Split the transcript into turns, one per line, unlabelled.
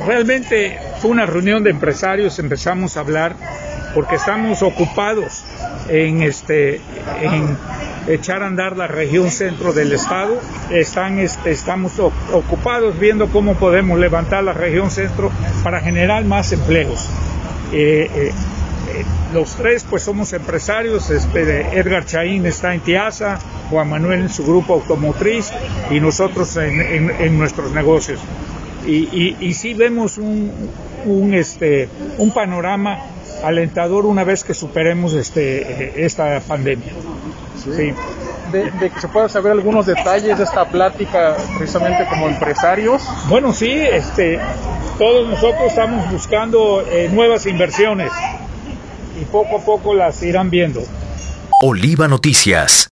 Realmente fue una reunión de empresarios, empezamos a hablar porque estamos ocupados en echar a andar la región centro del estado. Estamos ocupados viendo cómo podemos levantar la región centro para generar más empleos. Los tres pues somos empresarios. Edgar Chaín está en TIASA, Juan Manuel en su grupo automotriz y nosotros en nuestros negocios. Y sí vemos un panorama alentador una vez que superemos esta pandemia.
Sí. De que se pueda saber algunos detalles de esta plática precisamente como empresarios.
Bueno, sí, todos nosotros estamos buscando nuevas inversiones y poco a poco las irán viendo.
Oliva Noticias.